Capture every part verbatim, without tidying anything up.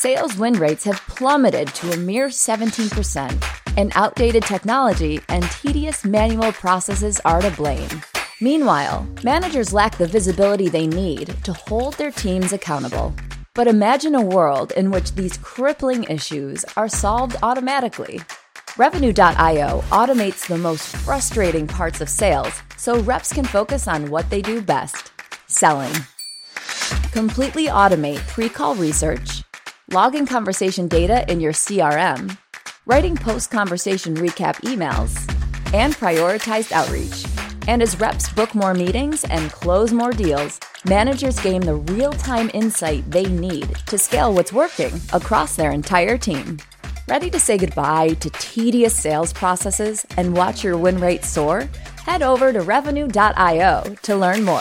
sales win rates have plummeted to a mere seventeen percent, and outdated technology and tedious manual processes are to blame. Meanwhile, managers lack the visibility they need to hold their teams accountable. But imagine a world in which these crippling issues are solved automatically. Revenue dot io automates the most frustrating parts of sales so reps can focus on what they do best, selling. Completely automate pre-call research, logging conversation data in your C R M, writing post-conversation recap emails, and prioritized outreach. And as reps book more meetings and close more deals, managers gain the real-time insight they need to scale what's working across their entire team. Ready to say goodbye to tedious sales processes and watch your win rate soar? Head over to Revenue dot io to learn more.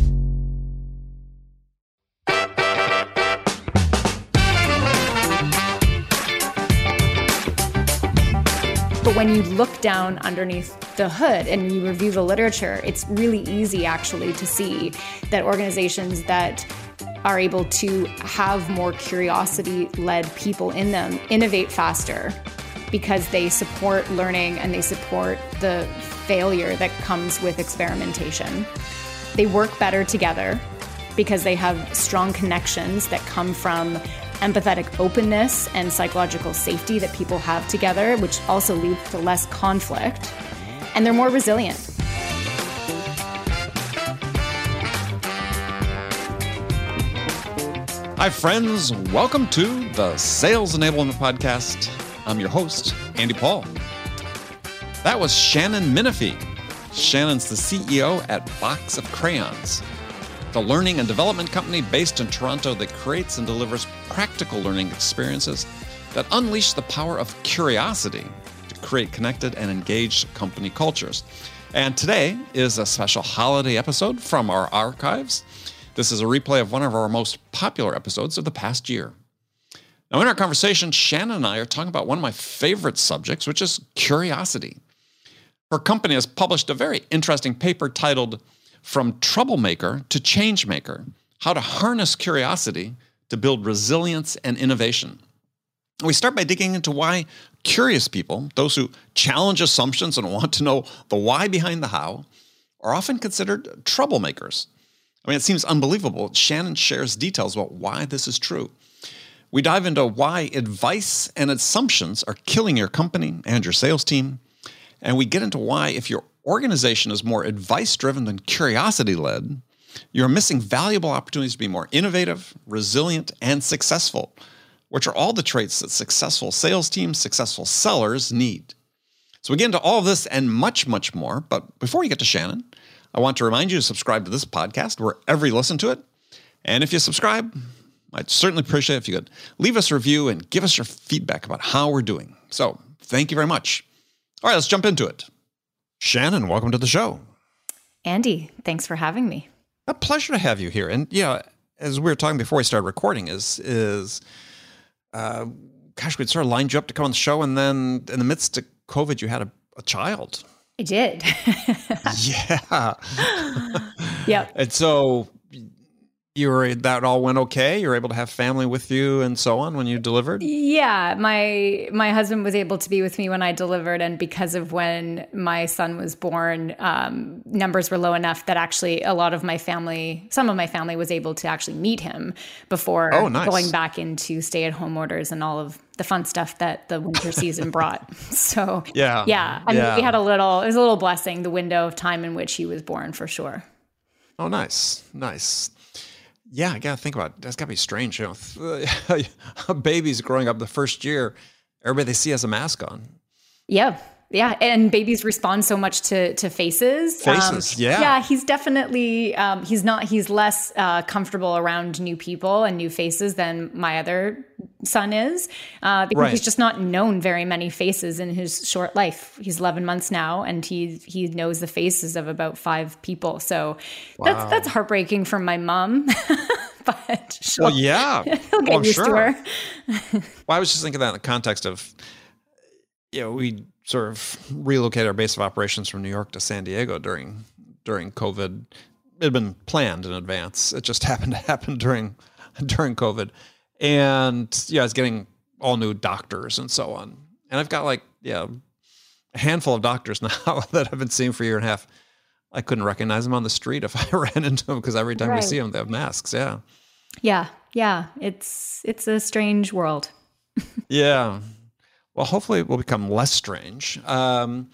But when you look down underneath the hood and you review the literature, it's really easy actually to see that organizations that are able to have more curiosity-led people in them innovate faster because they support learning and they support the failure that comes with experimentation. They work better together because they have strong connections that come from empathetic openness and psychological safety that people have together, which also leads to less conflict, and they're more resilient. Hi, friends. Welcome to the Sales Enablement Podcast. I'm your host, Andy Paul. That was Shannon Menefee. Shannon's the C E O at Box of Crayons, the learning and development company based in Toronto that creates and delivers practical learning experiences that unleash the power of curiosity to create connected and engaged company cultures. And today is a special holiday episode from our archives. This is a replay of one of our most popular episodes of the past year. Now, in our conversation, Shannon and I are talking about one of my favorite subjects, which is curiosity. Her company has published a very interesting paper titled From Troublemaker to Changemaker, How to Harness Curiosity to Build Resilience and Innovation. We start by digging into why curious people, those who challenge assumptions and want to know the why behind the how, are often considered troublemakers. I mean, it seems unbelievable. Shannon shares details about why this is true. We dive into why advice and assumptions are killing your company and your sales team. And we get into why, if your organization is more advice-driven than curiosity-led, you're missing valuable opportunities to be more innovative, resilient, and successful, which are all the traits that successful sales teams, successful sellers need. So we get into all of this and much, much more. But before we get to Shannon, I want to remind you to subscribe to this podcast wherever you listen to it. And if you subscribe, I'd certainly appreciate it if you could leave us a review and give us your feedback about how we're doing. So thank you very much. All right, let's jump into it. Shannon, welcome to the show. Andy, thanks for having me. A pleasure to have you here. And yeah, as we were talking before we started recording, is is uh, gosh, we'd sort of lined you up to come on the show, and then in the midst of COVID, you had a, a child. I did. Yeah. Yep. And so you were, that all went okay? You were able to have family with you and so on when you delivered? Yeah. My my husband was able to be with me when I delivered. And because of when my son was born, um, numbers were low enough that actually a lot of my family, some of my family was able to actually meet him before oh, nice. going back into stay-at-home orders and all of the fun stuff that the winter season brought. So yeah, yeah. I mean, yeah. we had a little, it was a little blessing, the window of time in which he was born, for sure. Oh, nice. Nice. Yeah, I got to think about it. That's got to be strange. You know, a baby's growing up the first year, everybody they see has a mask on. Yeah. Yeah. And babies respond so much to, to faces. Faces. Um, yeah. Yeah. He's definitely, um, he's not, he's less uh, comfortable around new people and new faces than my other son is, uh, because right. he's just not known very many faces in his short life. He's eleven months now, and he, he knows the faces of about five people. So wow. that's, that's heartbreaking for my mom. But she'll, well, yeah, he'll get well, used sure. to her. Well, I was just thinking that in the context of, you know, we sort of relocated our base of operations from New York to San Diego during during COVID. It had been planned in advance. It just happened to happen during during COVID. And yeah, I was getting all new doctors and so on. And I've got like, yeah, a handful of doctors now that I've been seeing for a year and a half. I couldn't recognize them on the street if I ran into them because every time right. we see them, they have masks. Yeah. Yeah. Yeah. It's, it's a strange world. Yeah. Well, hopefully it will become less strange. Um,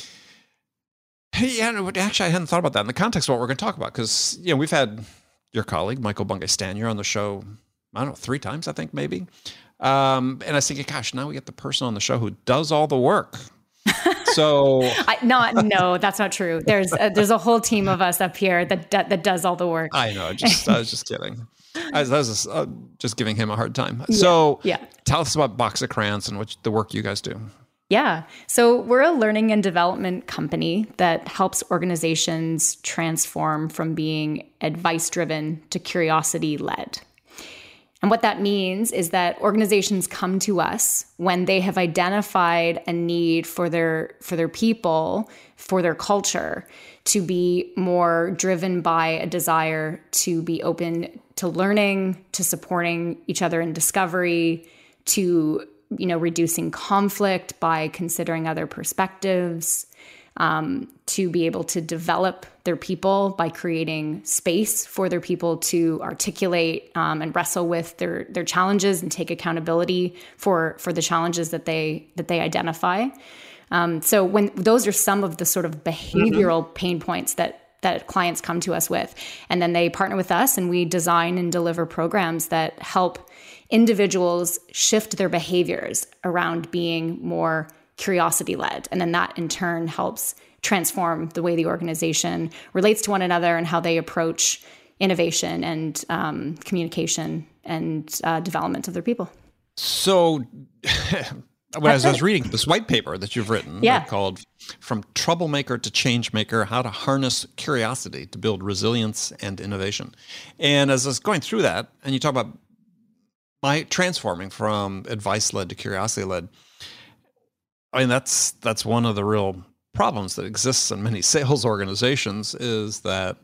yeah, no, actually, I hadn't thought about that in the context of what we're going to talk about because, you know, we've had your colleague, Michael Bungay-Stanier, on the show, I don't know, three times, I think, maybe. Um, and I was thinking, gosh, now we get the person on the show who does all the work. So I, not no, that's not true. There's a, there's a whole team of us up here that that does all the work. I know. Just I was just kidding. I was, I was just, uh, just giving him a hard time. Yeah, so yeah. Tell us about Box of Crayons and what the work you guys do. Yeah. So we're a learning and development company that helps organizations transform from being advice-driven to curiosity-led. And what that means is that organizations come to us when they have identified a need for their for their people, for their culture, to be more driven by a desire to be open to learning, to supporting each other in discovery, to, you know, reducing conflict by considering other perspectives, um, to be able to develop their people by creating space for their people to articulate um, and wrestle with their their challenges and take accountability for for the challenges that they that they identify. Um, so when those are some of the sort of behavioral mm-hmm. pain points that that clients come to us with, and then they partner with us and we design and deliver programs that help individuals shift their behaviors around being more curiosity-led. And then that in turn helps transform the way the organization relates to one another and how they approach innovation and um, communication and uh, development of their people. So when I was, I was reading this white paper that you've written yeah. called From Troublemaker to Changemaker, How to Harness Curiosity to Build Resilience and Innovation. And as I was going through that, and you talk about my transforming from advice-led to curiosity-led, I mean, that's that's one of the real problems that exists in many sales organizations is that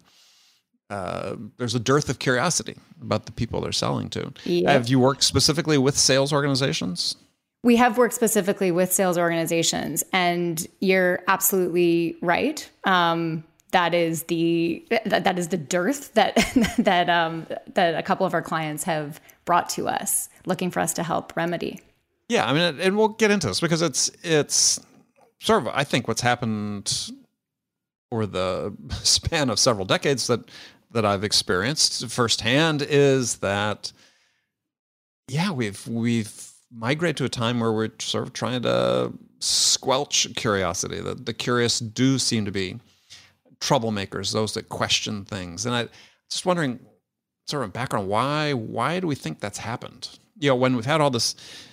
uh, there's a dearth of curiosity about the people they're selling to. Yep. Have you worked specifically with sales organizations? We have worked specifically with sales organizations, and you're absolutely right. Um, that is the that, that is the dearth that that um, that a couple of our clients have brought to us, looking for us to help remedy. Yeah, I mean, and we'll get into this because it's it's sort of, I think, what's happened over the span of several decades that that I've experienced firsthand is that, yeah, we've we've migrated to a time where we're sort of trying to squelch curiosity. The, the curious do seem to be troublemakers, those that question things. And I just wondering, sort of background, why why do we think that's happened? You know, when we've had all this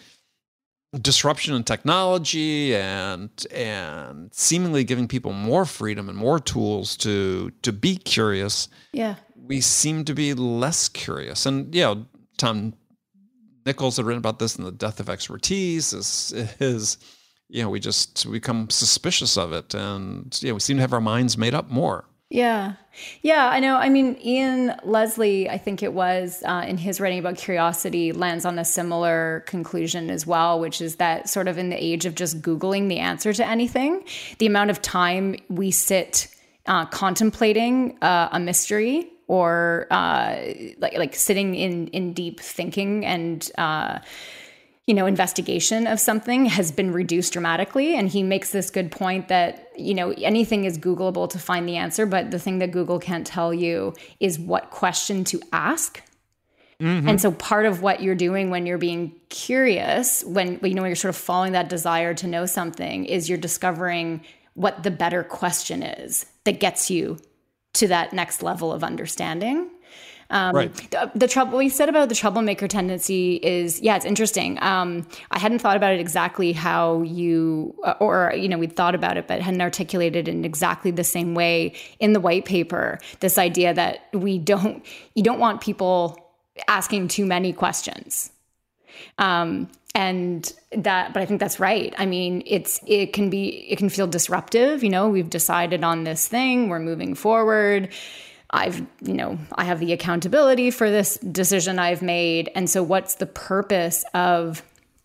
disruption in technology and and seemingly giving people more freedom and more tools to to be curious, yeah, we seem to be less curious. And you know, Tom Nichols had written about this in The Death of Expertise. Is is you know, we just become suspicious of it, and you know, we seem to have our minds made up more. Yeah. Yeah, I know. I mean, Ian Leslie, I think it was, uh, in his writing about curiosity, lands on a similar conclusion as well, which is that sort of in the age of just Googling the answer to anything, the amount of time we sit uh, contemplating uh, a mystery or uh, like like sitting in, in deep thinking and uh you know, investigation of something has been reduced dramatically. And he makes this good point that, you know, anything is Googleable to find the answer, but the thing that Google can't tell you is what question to ask. Mm-hmm. And so part of what you're doing when you're being curious, when, you know, when you're sort of following that desire to know something, is you're discovering what the better question is that gets you to that next level of understanding. Um, right. the, the trouble, what you said about the troublemaker tendency is, yeah, it's interesting. Um, I hadn't thought about it exactly how you, uh, or, you know, we'd thought about it, but hadn't articulated in exactly the same way in the white paper, this idea that we don't, you don't want people asking too many questions. Um, and that, but I think that's right. I mean, it's, it can be, it can feel disruptive. You know, we've decided on this thing, we're moving forward. I've, you know, I have the accountability for this decision I've made. And so what's the purpose of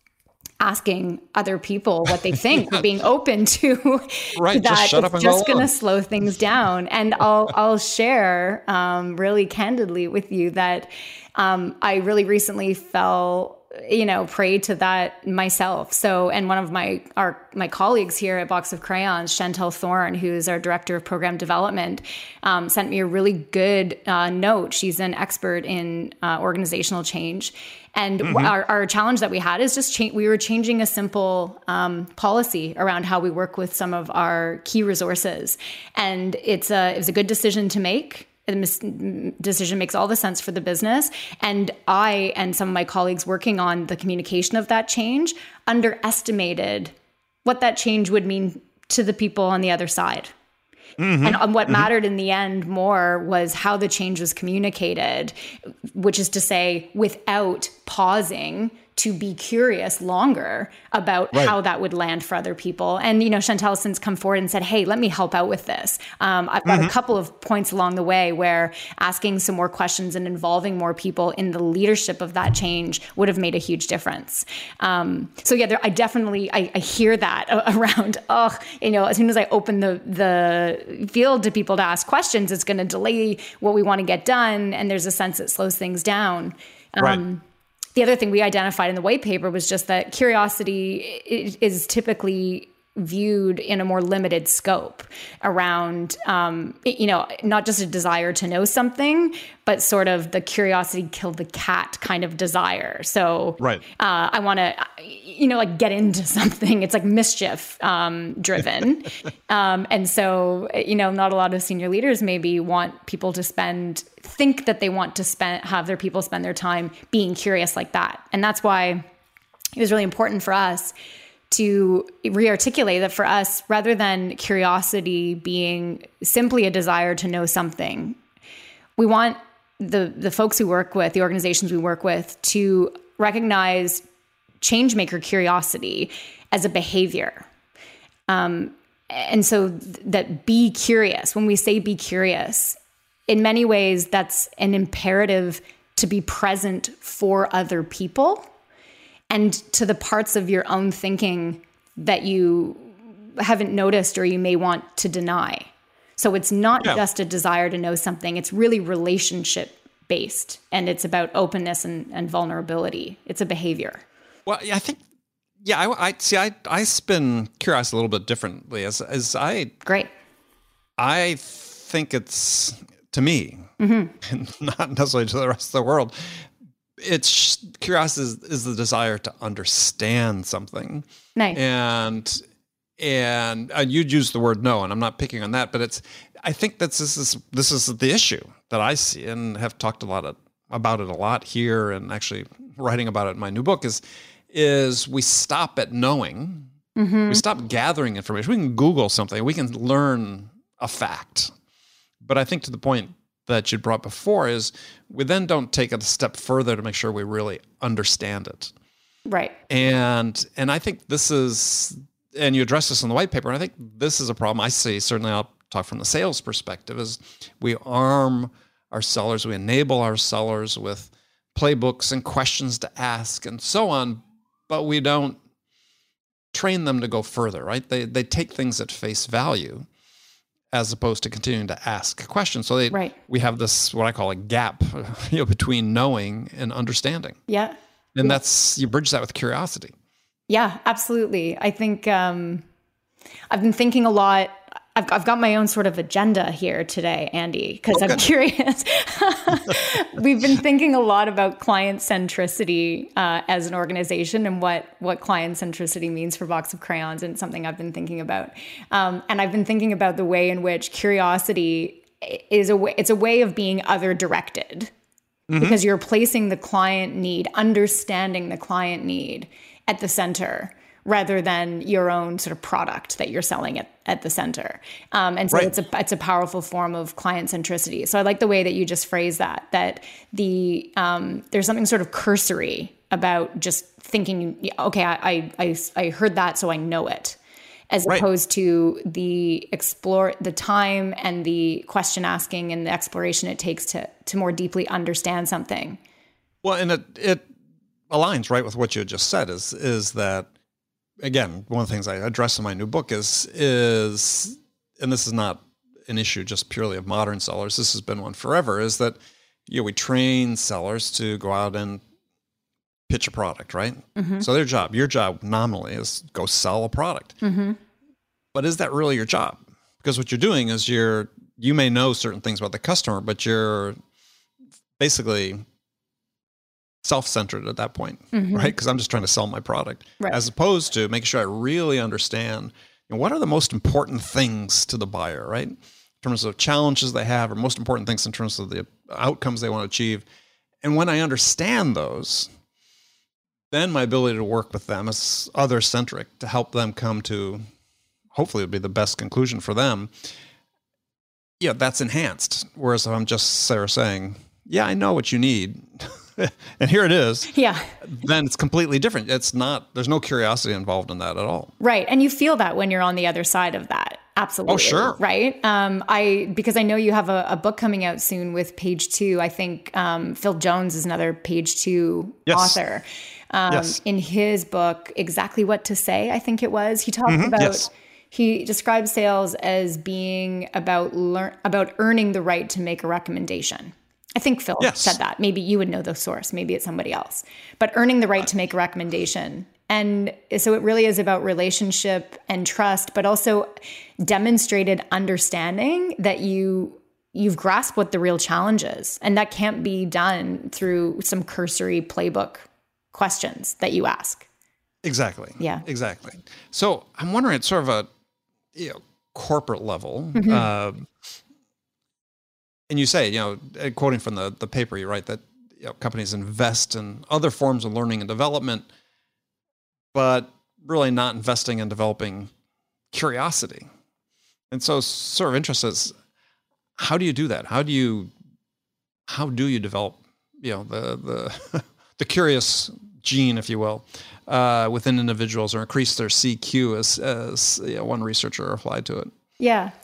asking other people what they think, yeah. or being open to, right, to that? Just shut up it's and just go going on. to slow things down. And I'll, I'll share um, really candidly with you that um, I really recently fell you know, prey to that myself. So, and one of my, our, my colleagues here at Box of Crayons, Chantel Thorne, who's our director of program development, um, sent me a really good uh, note. She's an expert in uh, organizational change. And mm-hmm. our, our challenge that we had is just cha- we were changing a simple um, policy around how we work with some of our key resources. And it's a, it was a good decision to make. The decision makes all the sense for the business. And I and some of my colleagues working on the communication of that change underestimated what that change would mean to the people on the other side. Mm-hmm. And what mm-hmm. mattered in the end more was how the change was communicated, which is to say, without pausing to be curious longer about right. how that would land for other people. And, you know, Chantel since come forward and said, hey, let me help out with this. Um, I've got mm-hmm. a couple of points along the way where asking some more questions and involving more people in the leadership of that change would have made a huge difference. Um, so yeah, there, I definitely, I, I hear that around, oh, you know, as soon as I open the, the field to people to ask questions, it's going to delay what we want to get done. And there's a sense it slows things down. Um, right. The other thing we identified in the white paper was just that curiosity is typically viewed in a more limited scope around, um, you know, not just a desire to know something, but sort of the curiosity killed the cat kind of desire. So right. uh, I want to, you know, like get into something. It's like mischief um, driven. um, and so, you know, not a lot of senior leaders maybe want people to spend, think that they want to spend, have their people spend their time being curious like that. And that's why it was really important for us to re-articulate that for us, rather than curiosity being simply a desire to know something, we want the the folks we work with, the organizations we work with, to recognize change maker curiosity as a behavior. Um, and so th- that be curious, when we say be curious, in many ways, that's an imperative to be present for other people and to the parts of your own thinking that you haven't noticed or you may want to deny. So it's not yeah. just a desire to know something. It's really relationship based, and it's about openness and, and vulnerability. It's a behavior. Well, I think, yeah, I, I see. I I spin curiosity a little bit differently. As as I great. I think it's, to me, mm-hmm. and not necessarily to the rest of the world, it's curiosity is, is the desire to understand something. Nice. And and uh, you'd use the word no, and I'm not picking on that, but it's. I think that's this is this is the issue that I see and have talked a lot of, about it a lot here, and actually writing about it in my new book is is we stop at knowing. Mm-hmm. We stop gathering information. We can Google something. We can learn a fact. But I think to the point that you brought before is we then don't take it a step further to make sure we really understand it. Right. And and I think this is, and you address this in the white paper, and I think this is a problem I see, certainly I'll talk from the sales perspective, is we arm our sellers, we enable our sellers with playbooks and questions to ask and so on, but we don't train them to go further, right? They they take things at face value, as opposed to continuing to ask questions. So they, right. we have this, what I call a gap, you know, between knowing and understanding. Yeah. And yeah. that's, you bridge that with curiosity. Yeah, absolutely. I think um, I've been thinking a lot. I've, I've got my own sort of agenda here today, Andy, because oh, I'm good. curious. We've been thinking a lot about client centricity uh, as an organization and what, what client centricity means for Box of Crayons, and it's something I've been thinking about. Um, and I've been thinking about the way in which curiosity is a way, it's a way of being other directed, mm-hmm. because you're placing the client need, understanding the client need at the center, rather than your own sort of product that you're selling at, at the center. Um, and so right. it's a it's a powerful form of client centricity. So I like the way that you just phrase that, that the um, there's something sort of cursory about just thinking, okay, I, I, I heard that, so I know it. as Right. opposed to the explore the time and the question asking and the exploration it takes to to more deeply understand something. Well, and it it aligns right with what you had just said. Is is that again one of the things I address in my new book is is and this is not an issue just purely of modern sellers. This has been one forever. Is that you know we train sellers to go out and pitch a product, right? Mm-hmm. So their job, your job nominally is go sell a product. Mm-hmm. But is that really your job? Because what you're doing is you're, you may know certain things about the customer, but you're basically self-centered at that point, Mm-hmm. right? Because I'm just trying to sell my product, Right. as opposed to making sure I really understand, you know, what are the most important things to the buyer, right? In terms of challenges they have, or most important things in terms of the outcomes they want to achieve. And when I understand those, then my ability to work with them is other-centric to help them come to, hopefully it would be the best conclusion for them. Yeah, that's enhanced. Whereas if I'm just Sarah saying, yeah, I know what you need, and here it is, Yeah. then it's completely different. It's not, there's no curiosity involved in that at all. Right. And you feel that when you're on the other side of that. Absolutely. Oh, sure. Right. Um, I, because I know you have a, a book coming out soon with Page Two. I think um, Phil Jones is another Page Two Yes. author. Um, Yes. In his book, Exactly What to Say, I think it was, he talks about, yes. he describes sales as being about learn about earning the right to make a recommendation. I think Phil Yes. said that. Maybe you would know the source. Maybe it's somebody else. But earning the right to make a recommendation. And so it really is about relationship and trust, but also demonstrated understanding that you you've grasped what the real challenge is. And that can't be done through some cursory playbook questions that you ask. Exactly. Yeah. Exactly. So I'm wondering at sort of a you know, corporate level, Mm-hmm. uh, and you say, you know, quoting from the, the paper, you write that you know, companies invest in other forms of learning and development, but really not investing in developing curiosity. And so sort of interest is, how do you do that? How do you, how do you develop, you know, the, the, the curious gene, if you will, uh, within individuals, or increase their C Q, as, as you know, one researcher applied to it? Yeah.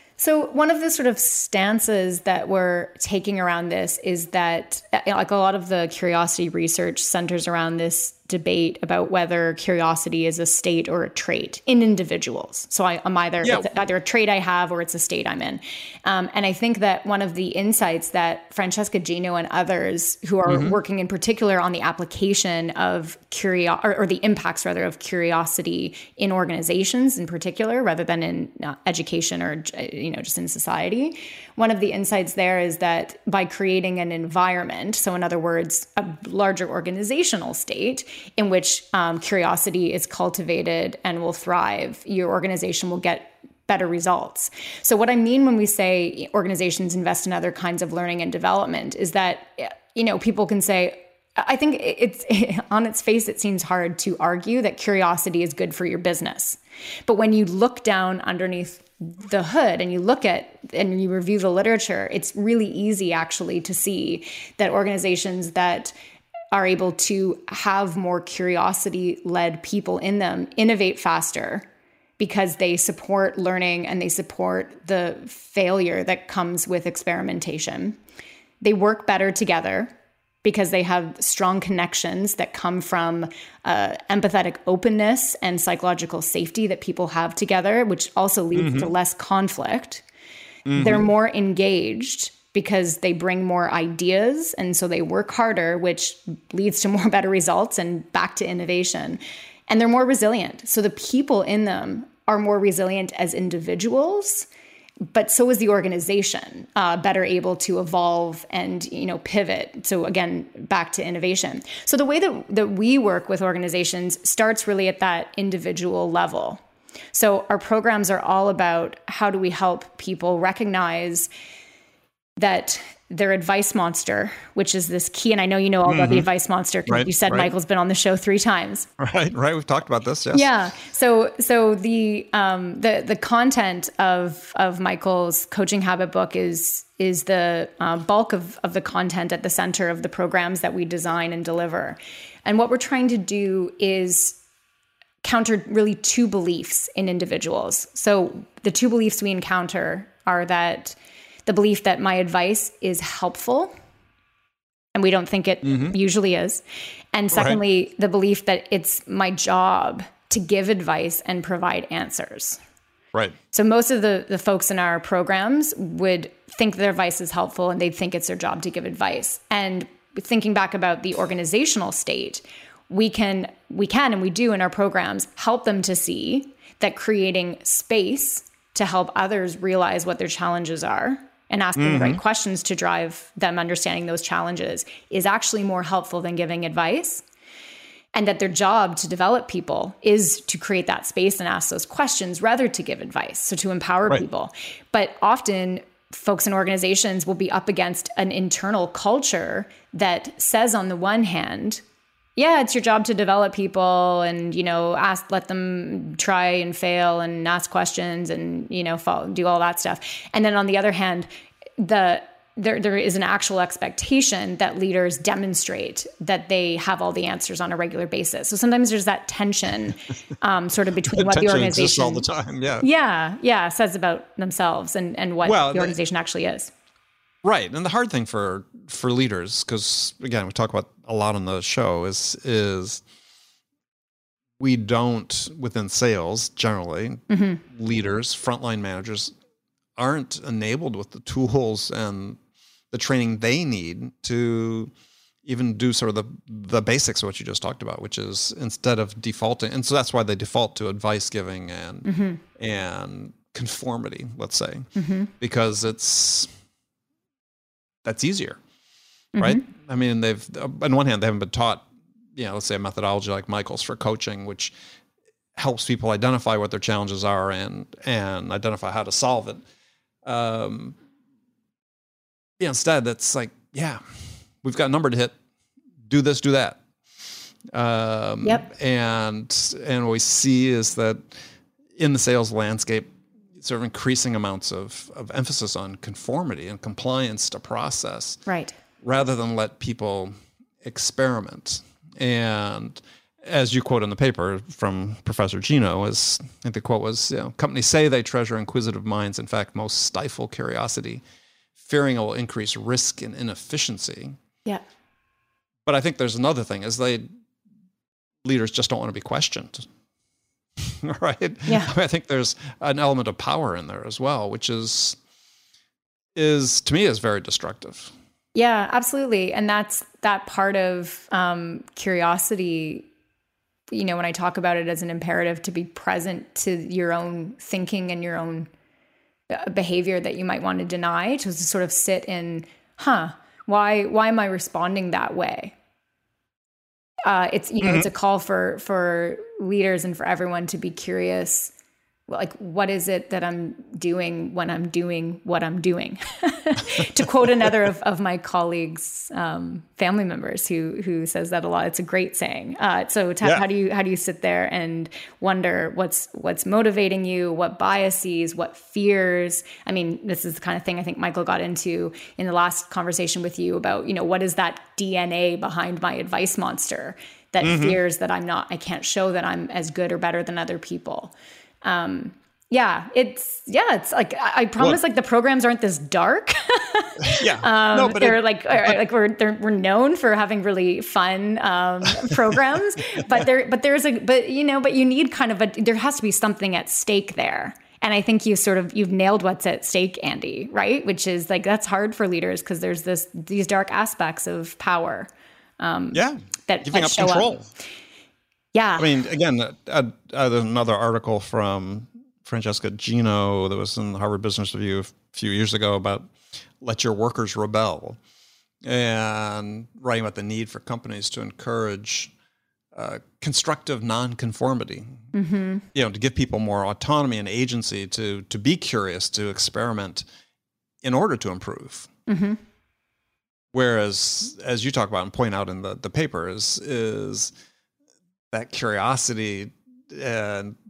So one of the sort of stances that we're taking around this is that, you know, like a lot of the curiosity research centers around this debate about whether curiosity is a state or a trait in individuals. So I, I'm either Yeah. it's either a trait I have or it's a state I'm in. Um, and I think that one of the insights that Francesca Gino and others who are Mm-hmm. working in particular on the application of curio or, or the impacts rather of curiosity in organizations in particular, rather than in uh, education or you know just in society. One of the insights there is that by creating an environment, so in other words, a larger organizational state in which um, curiosity is cultivated and will thrive, your organization will get better results. So what I mean when we say organizations invest in other kinds of learning and development is that, you know, people can say, I think it's on its face, it seems hard to argue that curiosity is good for your business. But when you look down underneath the hood and you look at and you review the literature, it's really easy actually to see that organizations that are able to have more curiosity-led people in them innovate faster because they support learning and they support the failure that comes with experimentation. They work better together because they have strong connections that come from uh, empathetic openness and psychological safety that people have together, which also leads Mm-hmm. to less conflict. Mm-hmm. They're more engaged because they bring more ideas, and so they work harder, which leads to more better results and back to innovation. And they're more resilient. So the people in them are more resilient as individuals, but so is the organization, uh, better able to evolve and, you know, pivot. So again, back to innovation. So the way that, that we work with organizations starts really at that individual level. So our programs are all about how do we help people recognize that their advice monster, which is this key, and I know you know all about the advice monster because Right, you said right. Michael's been on the show three times. Right, right. We've talked about this. Yes. Yeah. So so the um, the the content of of Michael's Coaching Habit book is is the uh, bulk of of the content at the center of the programs that we design and deliver. And what we're trying to do is counter really two beliefs in individuals. So the two beliefs we encounter are that the belief that my advice is helpful, and we don't think it mm-hmm. usually is. And secondly, right. the belief that it's my job to give advice and provide answers. Right. So most of the, the folks in our programs would think their advice is helpful and they'd think it's their job to give advice. And thinking back about the organizational state, we can, we can, and we do in our programs, help them to see that creating space to help others realize what their challenges are and asking mm-hmm. the right questions to drive them understanding those challenges is actually more helpful than giving advice. And that their job to develop people is to create that space and ask those questions rather to give advice. So to empower right. people. But often folks in organizations will be up against an internal culture that says on the one hand, yeah, it's your job to develop people and, you know, ask, let them try and fail and ask questions and, you know, follow, do all that stuff. And then on the other hand, the There, there is an actual expectation that leaders demonstrate that they have all the answers on a regular basis. So sometimes there's that tension, um, sort of between what the organization all the time, yeah, yeah, yeah, says about themselves and and what well, the organization they, actually is. Right, and the hard thing for for leaders, because again, we talk about a lot on the show, is is we don't within sales generally, mm-hmm. leaders, frontline managers aren't enabled with the tools and the training they need to even do sort of the the basics of what you just talked about, which is instead of defaulting, and so that's why they default to advice giving and mm-hmm. and conformity, let's say, mm-hmm. because it's that's easier, mm-hmm. right? I mean, they've on one hand they haven't been taught, you know, let's say a methodology like Michael's for coaching, which helps people identify what their challenges are and and identify how to solve it. Um, yeah, instead, that's like, yeah, we've got a number to hit. Do this, do that. Um, yep. And and what we see is that in the sales landscape, sort of increasing amounts of, of emphasis on conformity and compliance to process, right? Rather than let people experiment. And as you quote in the paper from Professor Gino, is I think the quote was, you know, companies say they treasure inquisitive minds. In fact, most stifle curiosity, fearing it will increase risk and inefficiency. Yeah. But I think there's another thing, is they leaders just don't want to be questioned. Right? Yeah. I mean, I think there's an element of power in there as well, which is is to me is very destructive. Yeah, absolutely. And that's that part of um, curiosity. You know, when I talk about it as an imperative to be present to your own thinking and your own behavior that you might want to deny, to sort of sit in, huh, why, why am I responding that way? Uh, it's, you know, mm-hmm. it's a call for, for leaders and for everyone to be curious. Like, what is it that I'm doing when I'm doing what I'm doing? To quote another of, of my colleagues' um, family members who who says that a lot. It's a great saying. Uh, so t- yeah. how do you how do you sit there and wonder what's what's motivating you, what biases, what fears? I mean, this is the kind of thing I think Michael got into in the last conversation with you about, you know, what is that D N A behind my advice monster that mm-hmm. fears that I'm not, I can't show that I'm as good or better than other people. Um, yeah, it's, yeah, it's like, I, I promise, Look, like the programs aren't this dark. Yeah. um, no, but they're it, like, but, like we're, they're, we're known for having really fun, um, programs, but there, but there's a, but you know, but you need kind of a, there has to be something at stake there. And I think you sort of, you've nailed what's at stake, Andy, right? Which is like, that's hard for leaders because there's this, these dark aspects of power. Um, yeah. That, giving that up show control. Up. Yeah. I mean, again, uh, uh, another article from Francesca Gino that was in the Harvard Business Review a few years ago about let your workers rebel, and writing about the need for companies to encourage uh, constructive nonconformity, mm-hmm. you know, to give people more autonomy and agency to to be curious, to experiment in order to improve. Mm-hmm. Whereas, as you talk about and point out in the, the paper, is is that curiosity and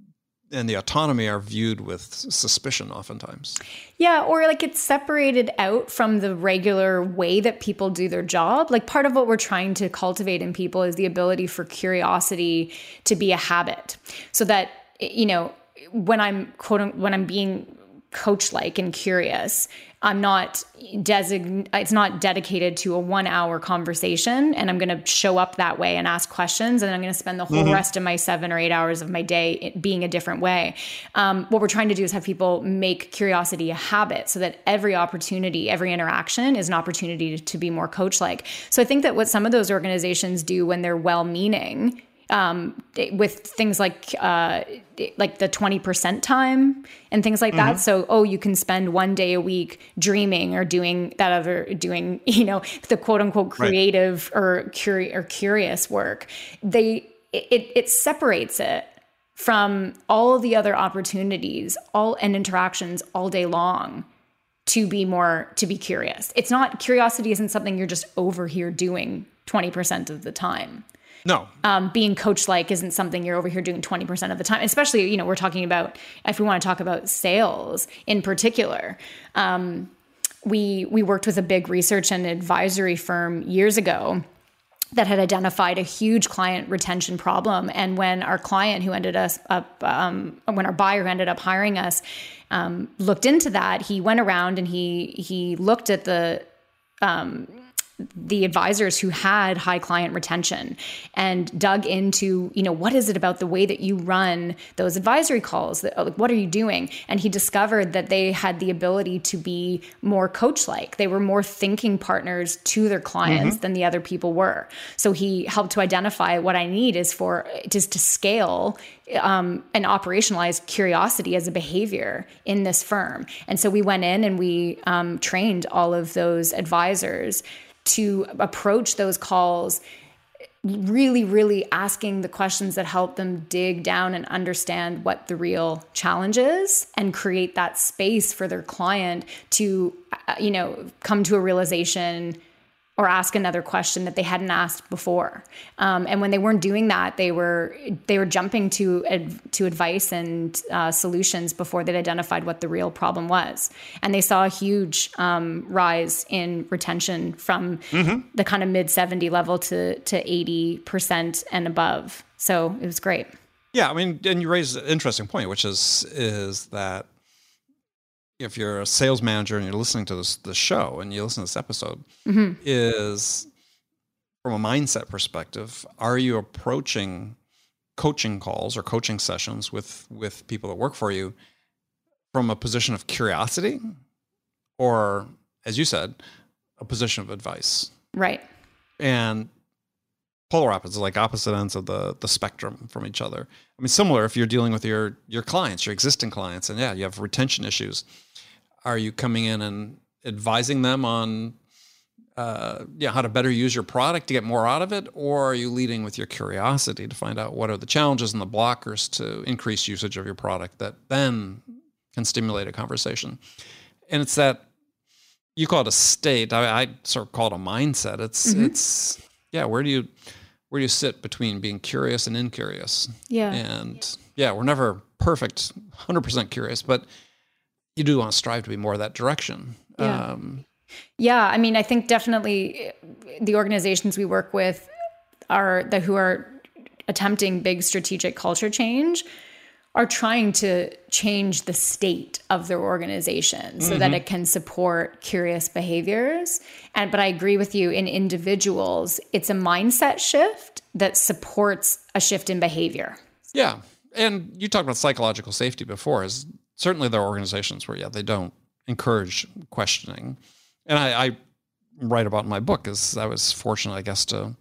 and the autonomy are viewed with suspicion oftentimes. Yeah, or like it's separated out from the regular way that people do their job. Like part of what we're trying to cultivate in people is the ability for curiosity to be a habit, so that, you know, when I'm quote when I'm being coach-like and curious, I'm not design it's not dedicated to a one hour conversation and I'm going to show up that way and ask questions. And I'm going to spend the whole mm-hmm. rest of my seven or eight hours of my day being a different way. Um, what we're trying to do is have people make curiosity a habit so that every opportunity, every interaction is an opportunity to, to be more coach-like. So I think that what some of those organizations do when they're well-meaning, Um, with things like uh, like the twenty percent time and things like mm-hmm. that. So, oh, you can spend one day a week dreaming or doing that other, doing, you know, the quote unquote creative right. or, curi- or curious work. They it, it separates it from all of the other opportunities, all and interactions all day long to be more, to be curious. It's not, curiosity isn't something you're just over here doing twenty percent of the time. No. Um, being coach-like isn't something you're over here doing twenty percent of the time, especially, you know, we're talking about, if we want to talk about sales in particular. Um, we, we worked with a big research and advisory firm years ago that had identified a huge client retention problem. And when our client who ended us up, um, when our buyer who ended up hiring us, um, looked into that, he went around and he, he looked at the, um, the advisors who had high client retention and dug into, you know, what is it about the way that you run those advisory calls? That, like, what are you doing? And he discovered that they had the ability to be more coach-like. They were more thinking partners to their clients mm-hmm. than the other people were. So he helped to identify what I need is for just to scale um, and operationalize curiosity as a behavior in this firm. And so we went in and we um, trained all of those advisors to approach those calls really, really asking the questions that help them dig down and understand what the real challenge is and create that space for their client to, you know, come to a realization or ask another question that they hadn't asked before. Um, and when they weren't doing that, they were they were jumping to to advice and uh, solutions before they'd identified what the real problem was. And they saw a huge um, rise in retention from mm-hmm. the kind of mid seventy level to to eighty percent and above. So it was great. Yeah, I mean, and you raised an interesting point, which is is that if you're a sales manager and you're listening to this, this show and you listen to this episode, mm-hmm. is from a mindset perspective, are you approaching coaching calls or coaching sessions with, with people that work for you from a position of curiosity or, as you said, a position of advice? Right. And polar opposites, like opposite ends of the, the spectrum from each other. I mean, similar if you're dealing with your, your clients, your existing clients, and yeah, you have retention issues. Are you coming in and advising them on uh, yeah, how to better use your product to get more out of it? Or are you leading with your curiosity to find out what are the challenges and the blockers to increase usage of your product that then can stimulate a conversation? And it's that, you call it a state. I, I sort of call it a mindset. It's, mm-hmm. it's, yeah, where do you, where do you sit between being curious and incurious? Yeah. And yeah, we're never perfect, one hundred percent curious, but you do want to strive to be more that direction. Yeah. Um, yeah. I mean, I think definitely the organizations we work with are the, who are attempting big strategic culture change are trying to change the state of their organization so mm-hmm. that it can support curious behaviors. And, but I agree with you, in individuals, it's a mindset shift that supports a shift in behavior. Yeah. And you talked about psychological safety before. Is certainly there are organizations where, yeah, they don't encourage questioning. And I, I write about in my book is I was fortunate, I guess, to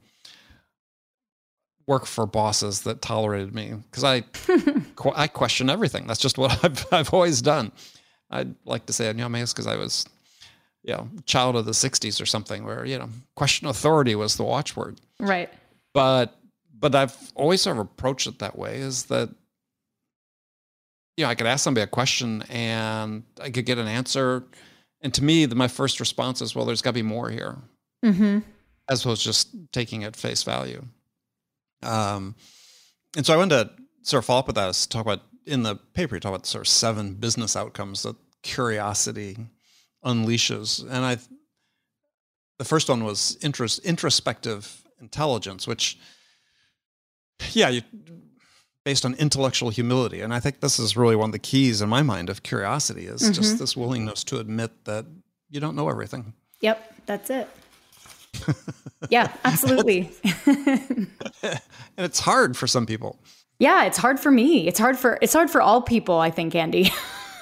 work for bosses that tolerated me because I I question everything. That's just what I've I've always done. I'd like to say, you know, maybe it's because I was, you know, child of the sixties or something where, you know, question authority was the watchword. Right. But but I've always sort of approached it that way, is that, you know, I could ask somebody a question and I could get an answer. And to me, the, my first response is, well, there's got to be more here. Mm-hmm. As opposed to just taking it face value. Um, and so I wanted to sort of follow up with that, is talk about in the paper, you talk about sort of seven business outcomes that curiosity unleashes. And I, the first one was interest, introspective intelligence, which, yeah, you, based on intellectual humility. And I think this is really one of the keys in my mind of curiosity is mm-hmm. just this willingness to admit that you don't know everything. Yep, that's it. Yeah, absolutely. And it's hard for some people. Yeah, it's hard for me. It's hard for it's hard for all people, I think, Andy.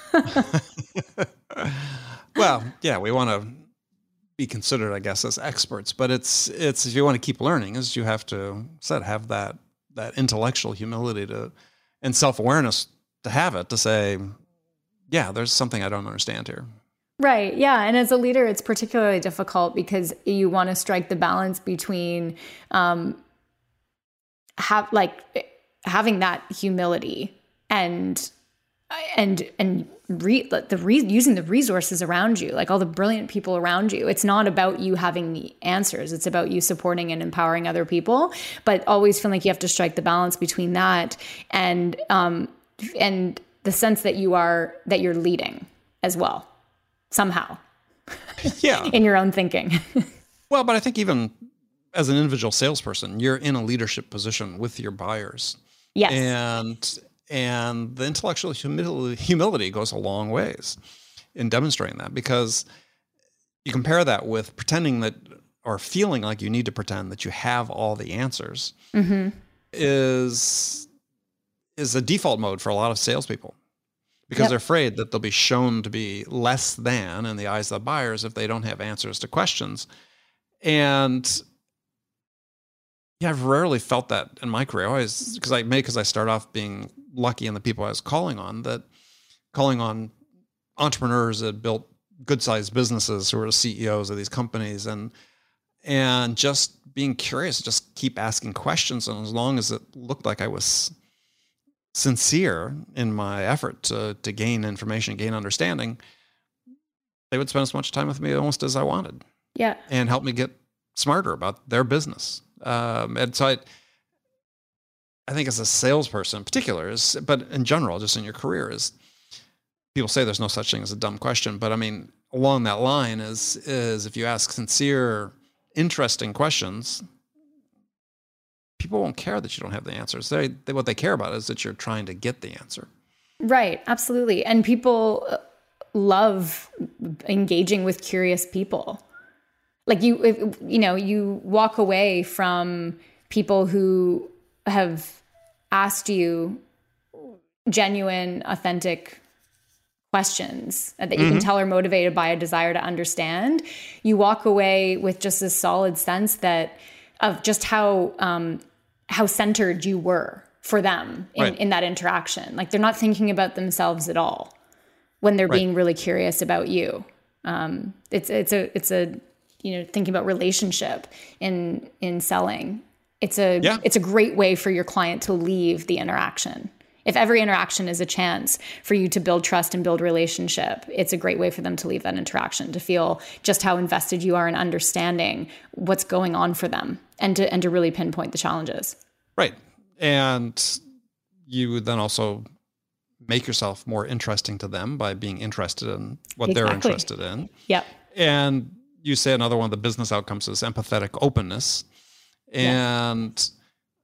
Well, yeah, we want to be considered, I guess, as experts, but it's it's if you want to keep learning, is you have to said have that that intellectual humility to and self-awareness to have it to say, yeah, there's something I don't understand here. Right. Yeah. And as a leader, it's particularly difficult because you want to strike the balance between um, have like having that humility and and and re, the re, using the resources around you, like all the brilliant people around you. It's not about you having the answers. It's about you supporting and empowering other people, but always feeling like you have to strike the balance between that and um, and the sense that you are that you're leading as well. Somehow. Yeah. In your own thinking. Well, but I think even as an individual salesperson, you're in a leadership position with your buyers. Yes. And and the intellectual humility, humility goes a long ways in demonstrating that, because you compare that with pretending that or feeling like you need to pretend that you have all the answers mm-hmm. is is a default mode for a lot of salespeople. Because yep. they're afraid that they'll be shown to be less than in the eyes of the buyers if they don't have answers to questions. And yeah, I've rarely felt that in my career. I always, because I may, because I start off being lucky in the people I was calling on, that calling on entrepreneurs that built good-sized businesses who were C E Os of these companies, and and just being curious, just keep asking questions. And as long as it looked like I was sincere in my effort to to gain information, gain understanding, they would spend as much time with me almost as I wanted. Yeah. And help me get smarter about their business. Um, and so I, I think as a salesperson in particular, is, but in general, just in your career, is people say there's no such thing as a dumb question. But I mean, along that line is, is if you ask sincere, interesting questions, people won't care that you don't have the answers. They, they what they care about is that you're trying to get the answer. Right. Absolutely. And people love engaging with curious people. Like you, if, you know, you walk away from people who have asked you genuine, authentic questions that you mm-hmm. can tell are motivated by a desire to understand. You walk away with just this solid sense that of just how um, how centered you were for them in, right. in that interaction. Like they're not thinking about themselves at all when they're right. being really curious about you. Um, it's it's a it's a you know thinking about relationship in in selling. It's a yeah. it's a great way for your client to leave the interaction. If every interaction is a chance for you to build trust and build relationship, it's a great way for them to leave that interaction, to feel just how invested you are in understanding what's going on for them and to and to really pinpoint the challenges. Right. And you would then also make yourself more interesting to them by being interested in what exactly. they're interested in. Yep. And you say another one of the business outcomes is empathetic openness, and yeah.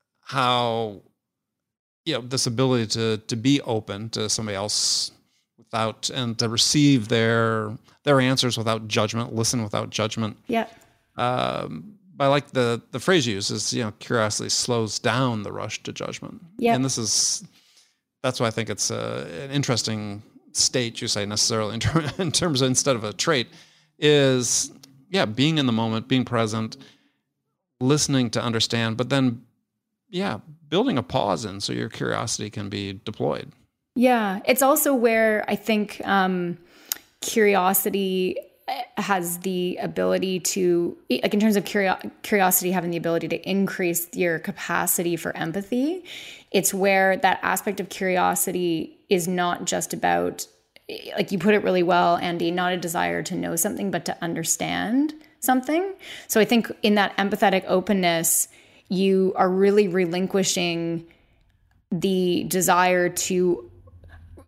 how you know, this ability to to be open to somebody else without, and to receive their their answers without judgment, listen without judgment. Yeah. Um, I like the the phrase you use is, you know, curiosity slows down the rush to judgment. Yeah. And this is, that's why I think it's a, an interesting state, you say necessarily in, ter- in terms of, instead of a trait, is, yeah, being in the moment, being present, listening to understand, but then, yeah, building a pause in so your curiosity can be deployed. Yeah. It's also where I think um, curiosity has the ability to, like in terms of curio- curiosity, having the ability to increase your capacity for empathy. It's where that aspect of curiosity is not just about, like you put it really well, Andy, not a desire to know something, but to understand something. So I think in that empathetic openness, you are really relinquishing the desire to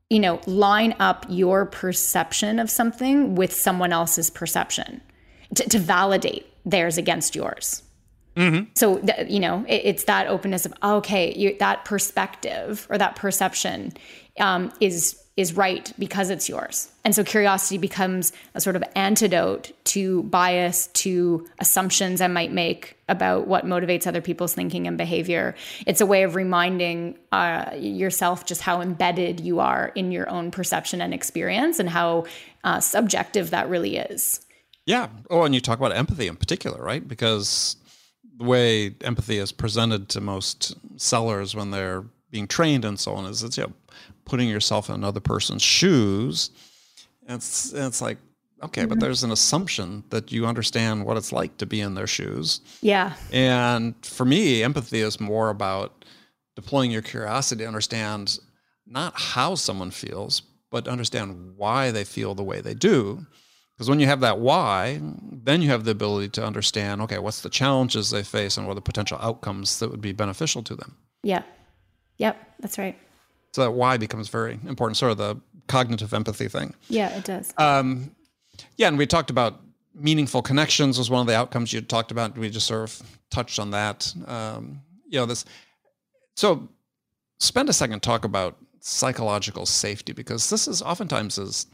you know, line up your perception of something with someone else's perception to, to validate theirs against yours. Mm-hmm. So, th- you know, it, it's that openness of, okay, you, that perspective or that perception um, is is right because it's yours. And so curiosity becomes a sort of antidote to bias, to assumptions I might make about what motivates other people's thinking and behavior. It's a way of reminding uh, yourself just how embedded you are in your own perception and experience, and how uh, subjective that really is. Yeah. Oh, and you talk about empathy in particular, right? Because the way empathy is presented to most sellers when they're being trained and so on is it's, you know, putting yourself in another person's shoes. And it's, and it's like, okay, mm-hmm. but there's an assumption that you understand what it's like to be in their shoes. Yeah. And for me, empathy is more about deploying your curiosity to understand not how someone feels, but understand why they feel the way they do. Because when you have that why, then you have the ability to understand, okay, what's the challenges they face and what are the potential outcomes that would be beneficial to them. Yeah. Yep, that's right. So that why becomes very important, sort of the cognitive empathy thing. Yeah, it does. Um, yeah, and we talked about meaningful connections was one of the outcomes you talked about. We just sort of touched on that. Um, you know, this. So spend a second talk about psychological safety, because this is oftentimes is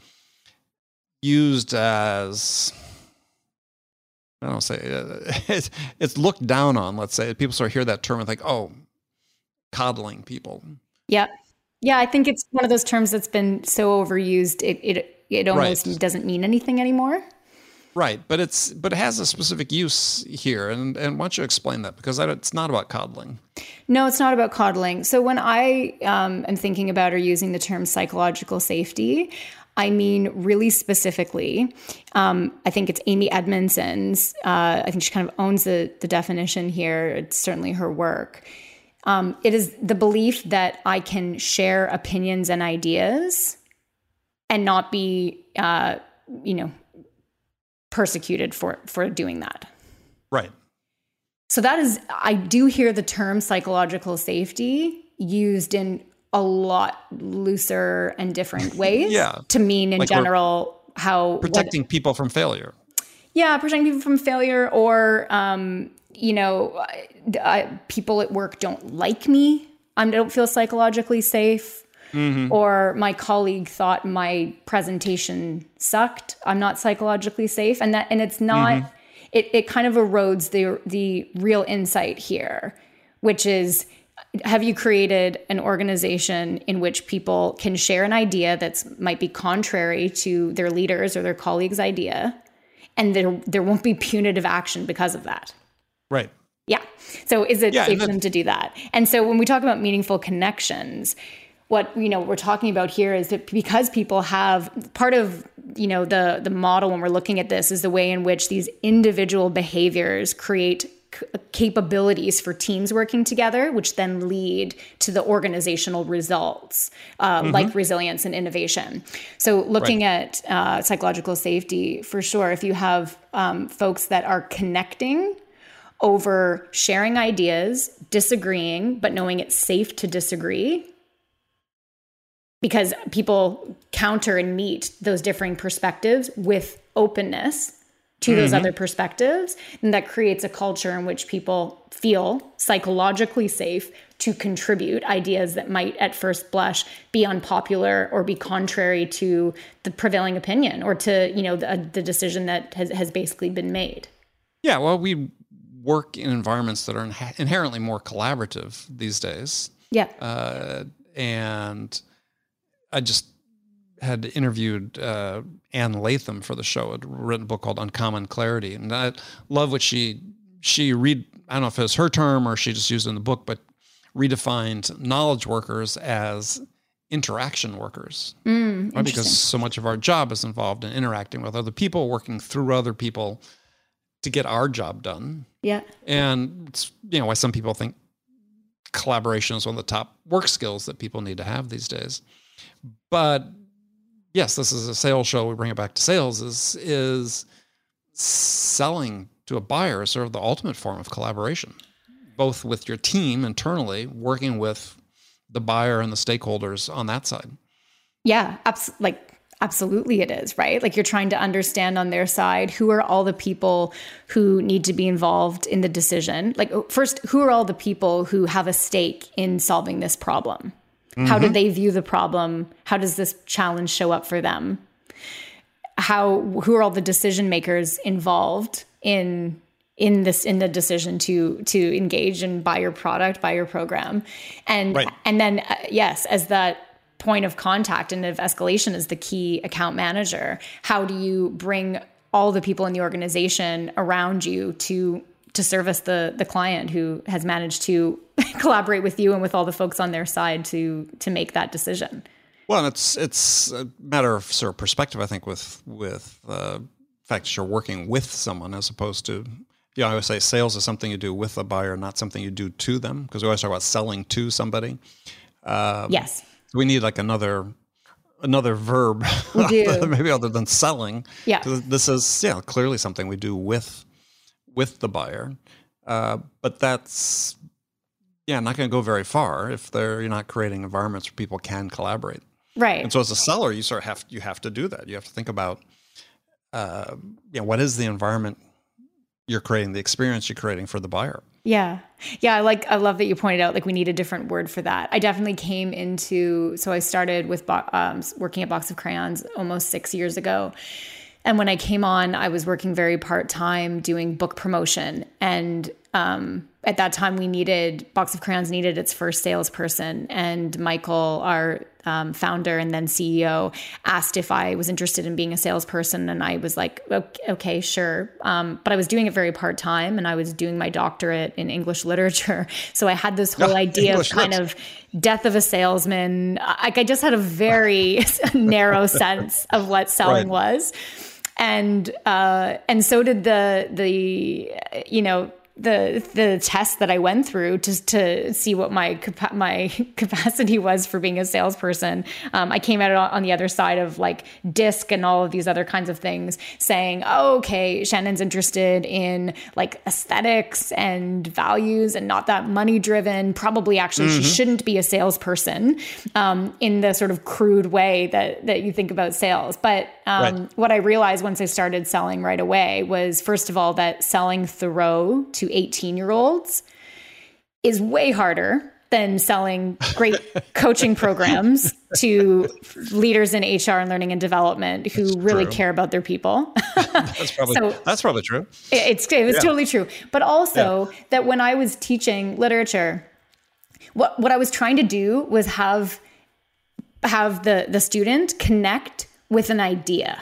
used as, I don't say, uh, it's, it's looked down on, let's say. People sort of hear that term and think, oh, coddling people. Yeah. Yeah, I think it's one of those terms that's been so overused, it it, it almost right. doesn't mean anything anymore. Right, but it's but it has a specific use here, and and why don't you explain that? Because it's not about coddling. No, it's not about coddling. So when I um, am thinking about or using the term psychological safety, I mean really specifically. Um, I think it's Amy Edmondson's. Uh, I think she kind of owns the the definition here. It's certainly her work. Um, it is the belief that I can share opinions and ideas and not be, uh, you know, persecuted for, for doing that. Right. So that is, I do hear the term psychological safety used in a lot looser and different ways yeah. to mean in like general how... Protecting what, people from failure. Yeah, protecting people from failure, or... Um, you know, I, people at work don't like me. I don't feel psychologically safe. Mm-hmm. Or my colleague thought my presentation sucked. I'm not psychologically safe. And that, and it's not, mm-hmm. it, it kind of erodes the, the real insight here, which is, have you created an organization in which people can share an idea that's might be contrary to their leaders or their colleagues' idea, and there, there won't be punitive action because of that? Right. Yeah. So is it yeah, safe for them to do that? And so when we talk about meaningful connections, what, you know, we're talking about here is that because people have part of, you know, the, the model when we're looking at this is the way in which these individual behaviors create c- capabilities for teams working together, which then lead to the organizational results, uh, mm-hmm. like resilience and innovation. So looking right. at uh, psychological safety, for sure, if you have um, folks that are connecting over sharing ideas, disagreeing, but knowing it's safe to disagree, because people counter and meet those differing perspectives with openness to mm-hmm. those other perspectives. And that creates a culture in which people feel psychologically safe to contribute ideas that might at first blush be unpopular or be contrary to the prevailing opinion or to, you know, the, the decision that has, has basically been made. Yeah, well, we work in environments that are inha- inherently more collaborative these days. Yeah. Uh, and I just had interviewed uh, Ann Latham for the show. I'd written a book called Uncommon Clarity. And I love what she, she read, I don't know if it was her term or she just used it in the book, but redefined knowledge workers as interaction workers. Mm, right? Because so much of our job is involved in interacting with other people, working through other people to get our job done. Yeah. And it's, you know, why some people think collaboration is one of the top work skills that people need to have these days. But yes, this is a sales show. We bring it back to sales is, is selling to a buyer is sort of the ultimate form of collaboration, both with your team internally, working with the buyer and the stakeholders on that side. Yeah, abs- like absolutely it is, right? Like you're trying to understand on their side, who are all the people who need to be involved in the decision? Like first, who are all the people who have a stake in solving this problem? Mm-hmm. How do they view the problem? How does this challenge show up for them? How, who are all the decision makers involved in in this, in the decision to, to engage and buy your product, buy your program? And, right. and then, uh, yes, as that point of contact and of escalation as the key account manager, how do you bring all the people in the organization around you to to service the the client who has managed to collaborate with you and with all the folks on their side to to make that decision? Well, it's it's a matter of sort of perspective, I think, with with uh, the fact that you're working with someone as opposed to, you know, I always say sales is something you do with a buyer, not something you do to them, because we always talk about selling to somebody. Um, yes. We need like another another verb, we do. maybe other than selling. Yeah, this is yeah clearly something we do with with the buyer, uh, but that's yeah not going to go very far if they're you're not creating environments where people can collaborate. Right. And so as a seller, you sort of have you have to do that. You have to think about uh, you know what is the environment you're creating, the experience you're creating for the buyer. Yeah. Yeah. I like, I love that you pointed out, like, we need a different word for that. I definitely came into, so I started with um, working at Box of Crayons almost six years ago. And when I came on, I was working very part-time doing book promotion. And um, at that time we needed, Box of Crayons needed its first salesperson. And Michael, our um, founder and then C E O, asked if I was interested in being a salesperson. And I was like, okay, okay sure. Um, but I was doing it very part-time, and I was doing my doctorate in English literature. So I had this whole idea English of kind lips. of death of a salesman. Like I just had a very narrow sense of what selling right. was. And, uh, and so did the, the, you know, the, the test that I went through just to see what my, capa- my capacity was for being a salesperson. Um, I came at it on the other side of like DISC and all of these other kinds of things, saying, oh, okay, Shannon's interested in like aesthetics and values and not that money driven. Probably actually mm-hmm. she shouldn't be a salesperson, um, in the sort of crude way that, that you think about sales. But, um, right. what I realized once I started selling right away was, first of all, that selling Thoreau to eighteen year olds is way harder than selling great coaching programs to leaders in H R and learning and development who that's really true. care about their people. that's probably, so that's probably true. It's, it was yeah. totally true. But also yeah. that when I was teaching literature, what, what I was trying to do was have, have the, the student connect with an idea.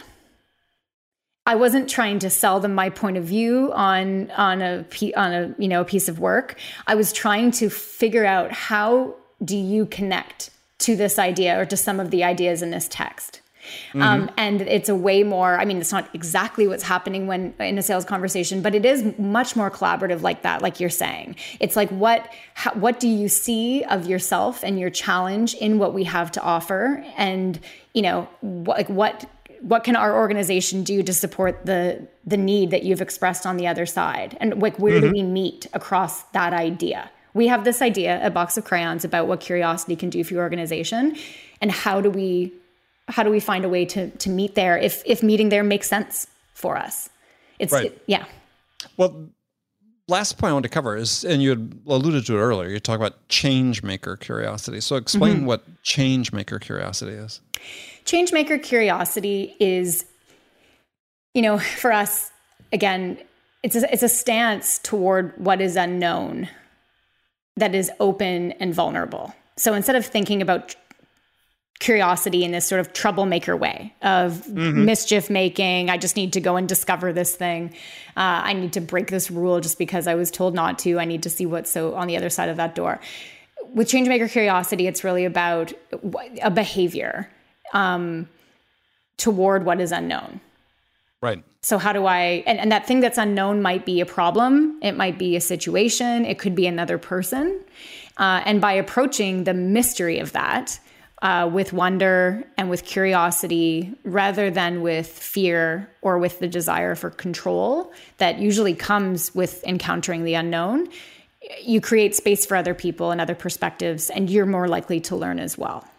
I wasn't trying to sell them my point of view on on a on a you know a piece of work. I was trying to figure out, how do you connect to this idea or to some of the ideas in this text. Mm-hmm. Um, and it's a way more, I mean, it's not exactly what's happening when in a sales conversation, but it is much more collaborative like that, like you're saying. It's like, what, how, what do you see of yourself and your challenge in what we have to offer? And, you know, what, like what, what can our organization do to support the, the need that you've expressed on the other side? And like, where mm-hmm. do we meet across that idea? We have this idea, a Box of Crayons, about what curiosity can do for your organization. And how do we, how do we find a way to, to meet there if, if meeting there makes sense for us? It's, right. it, yeah. Well, last point I want to cover is, and you had alluded to it earlier, you talk about change maker curiosity. So explain mm-hmm. what change maker curiosity is. Change maker curiosity is, you know, for us, again, it's a, it's a stance toward what is unknown that is open and vulnerable. So instead of thinking about curiosity in this sort of troublemaker way of mm-hmm. mischief making, I just need to go and discover this thing. Uh, I need to break this rule just because I was told not to. I need to see what's so on the other side of that door. With changemaker curiosity, it's really about a behavior um, toward what is unknown. Right. So how do I, and, and that thing that's unknown might be a problem. It might be a situation. It could be another person. Uh, and by approaching the mystery of that, Uh, with wonder and with curiosity, rather than with fear or with the desire for control that usually comes with encountering the unknown, you create space for other people and other perspectives, and you're more likely to learn as well.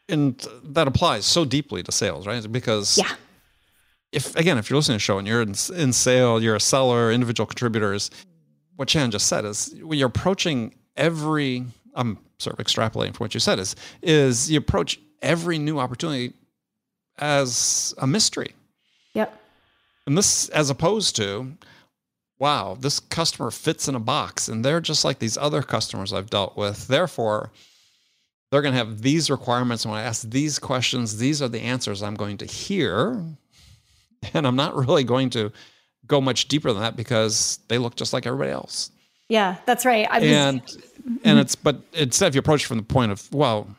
and that applies so deeply to sales, right? Because yeah. if, again, if you're listening to the show and you're in, in sale, you're a seller, individual contributors, what Shannon just said is when you're approaching every, I'm sort of extrapolating from what you said, is, is you approach every new opportunity as a mystery. Yep. And this, as opposed to, wow, this customer fits in a box and they're just like these other customers I've dealt with. Therefore, they're going to have these requirements. And when I ask these questions, these are the answers I'm going to hear. And I'm not really going to go much deeper than that because they look just like everybody else. Yeah, that's right. I was, and and it's, but instead if you approach from the point of, well,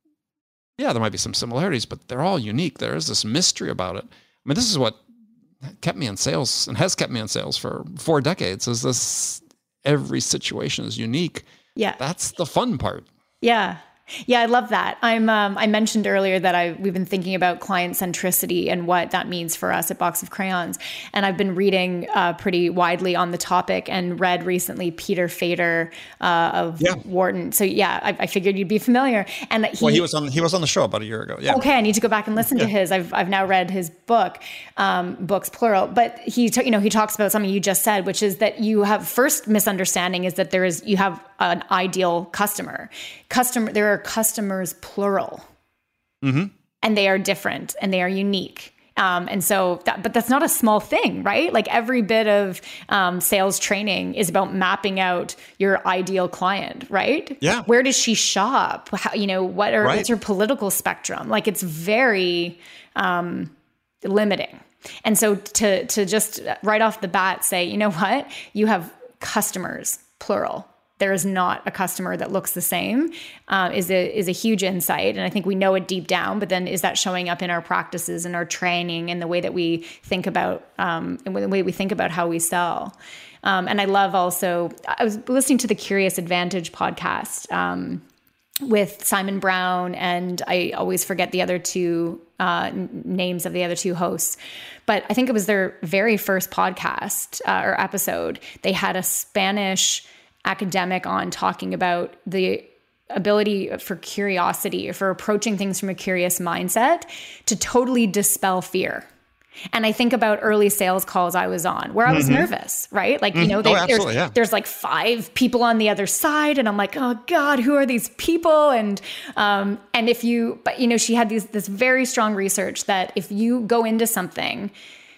yeah, there might be some similarities, but they're all unique. There is this mystery about it. I mean, this is what kept me in sales and has kept me in sales for four decades is this, every situation is unique. Yeah. That's the fun part. Yeah. Yeah, I love that. I'm. Um, I mentioned earlier that I we've been thinking about client centricity and what that means for us at Box of Crayons, and I've been reading uh, pretty widely on the topic and read recently Peter Fader uh, of yeah. Wharton. So yeah, I, I figured you'd be familiar. And he, well, he was on he was on the show about a year ago. Yeah. Okay, I need to go back and listen yeah. to his. I've I've now read his book, um, books plural. But he t- you know he talks about something you just said, which is that you have first misunderstanding is that there is you have an ideal customer. Customer there are customers plural, mm-hmm. and they are different and they are unique. Um, and so, that, but that's not a small thing, right? Like every bit of um, sales training is about mapping out your ideal client, right? Yeah. Where does she shop? How, you know, what are right. what's her political spectrum? Like it's very um, limiting. And so to to just right off the bat say, you know what, you have customers plural. There is not a customer that looks the same, uh, is a is a huge insight. And I think we know it deep down, but then is that showing up in our practices and our training and the way that we think about, um, and the way we think about how we sell. Um, and I love also, I was listening to the Curious Advantage podcast um, with Simon Brown, and I always forget the other two uh, n- names of the other two hosts. But I think it was their very first podcast uh, or episode. They had a Spanish academic on talking about the ability for curiosity, for approaching things from a curious mindset to totally dispel fear. And I think about early sales calls I was on where I was mm-hmm. nervous, right? Like, you know, they, oh, there's, yeah. there's like five people on the other side and I'm like, oh God, who are these people? And, um, and if you, but you know, she had these, this very strong research that if you go into something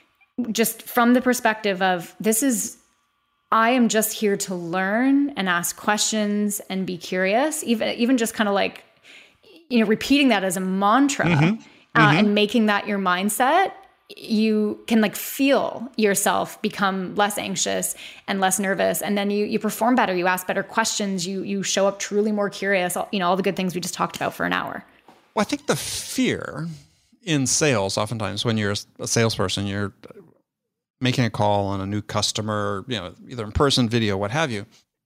just from the perspective of this is, I am just here to learn and ask questions and be curious, even even just kind of like, you know, repeating that as a mantra mm-hmm. Uh, mm-hmm. and making that your mindset, you can like feel yourself become less anxious and less nervous. And then you you perform better, you ask better questions, you you show up truly more curious, you know, all the good things we just talked about for an hour. Well, I think the fear in sales, oftentimes when you're a salesperson, you're making a call on a new customer, you know, either in person, video, what have you.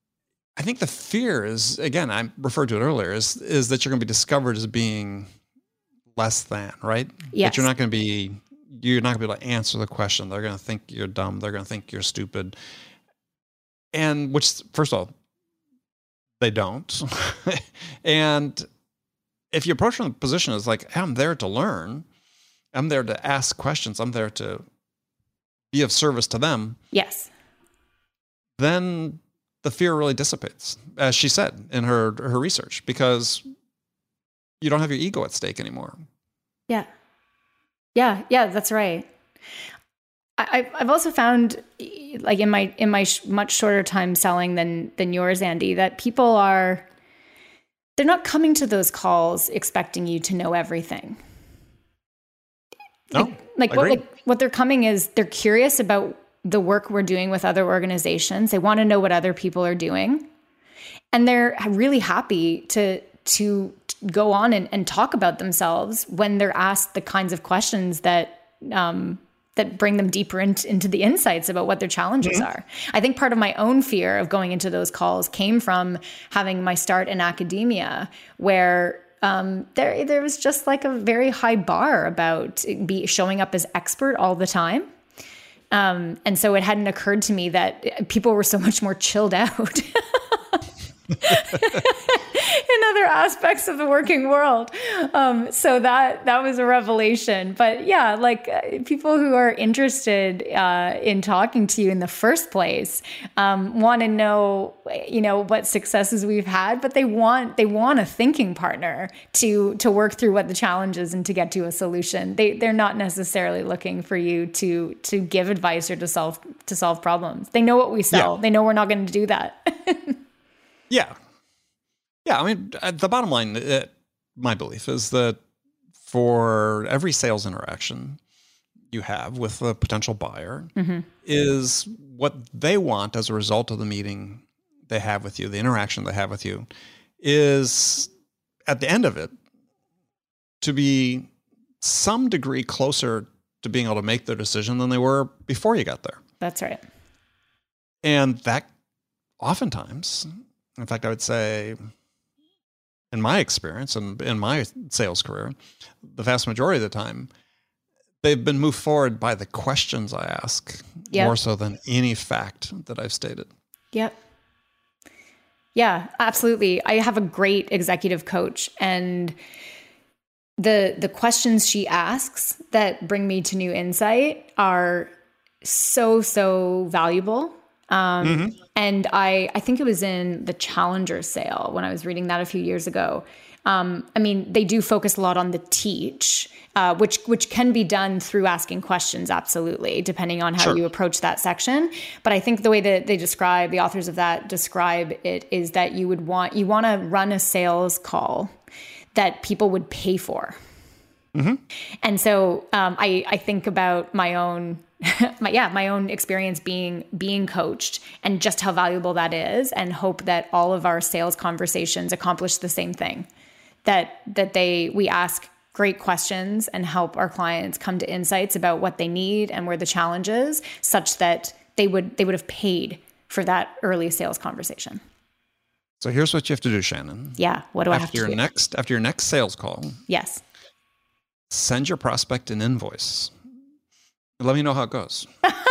I think the fear is, again, I referred to it earlier, is is that you're going to be discovered as being less than, right? Yes. That you're not going to be, you're not going to be able to answer the question. They're going to think you're dumb. They're going to think you're stupid. And which, first of all, they don't. And if you approach from the position as like, hey, I'm there to learn, I'm there to ask questions, I'm there to be of service to them. Yes. Then the fear really dissipates, as she said in her her research, because you don't have your ego at stake anymore. Yeah. Yeah. Yeah, that's right. I, I've also found, like in my in my sh- much shorter time selling than than yours, Andy, that people are, they're not coming to those calls expecting you to know everything. No, like, like what, like what they're coming is they're curious about the work we're doing with other organizations. They want to know what other people are doing. And they're really happy to, to go on and, and talk about themselves when they're asked the kinds of questions that, um, that bring them deeper into, into the insights about what their challenges mm-hmm. are. I think part of my own fear of going into those calls came from having my start in academia, where Um, there, there was just like a very high bar about be showing up as expert all the time. Um, and so it hadn't occurred to me that people were so much more chilled out. in other aspects of the working world. Um, so that that was a revelation. But yeah, like uh, people who are interested uh, in talking to you in the first place um, want to know, you know, what successes we've had, but they want they want a thinking partner to to work through what the challenge is and to get to a solution. They they're not necessarily looking for you to to give advice or to solve to solve problems. They know what we sell. Yeah. They know we're not going to do that. Yeah. Yeah. I mean, the bottom line, uh, my belief is that for every sales interaction you have with a potential buyer mm-hmm. is what they want as a result of the meeting they have with you, the interaction they have with you, is at the end of it to be some degree closer to being able to make their decision than they were before you got there. That's right. And that oftentimes, in fact, I would say in my experience and in my sales career, the vast majority of the time, they've been moved forward by the questions I ask yep. more so than any fact that I've stated. Yep. Yeah, absolutely. I have a great executive coach, and the the questions she asks that bring me to new insight are so, so valuable. Um, mm-hmm. And I, I think it was in the Challenger sale when I was reading that a few years ago. Um, I mean, they do focus a lot on the teach, uh, which which can be done through asking questions, absolutely, depending on how sure. you approach that section. But I think the way that they describe, the authors of that describe it, is that you would want, you want to run a sales call that people would pay for. Mm-hmm. And so um, I, I think about my own, my, yeah, my own experience being being coached and just how valuable that is, and hope that all of our sales conversations accomplish the same thing. That that they we ask great questions and help our clients come to insights about what they need and where the challenge is, such that they would they would have paid for that early sales conversation. So here's what you have to do, Shannon. Yeah, what do I after have to your do? next after your next sales call? Yes. Send your prospect an invoice. Let me know how it goes.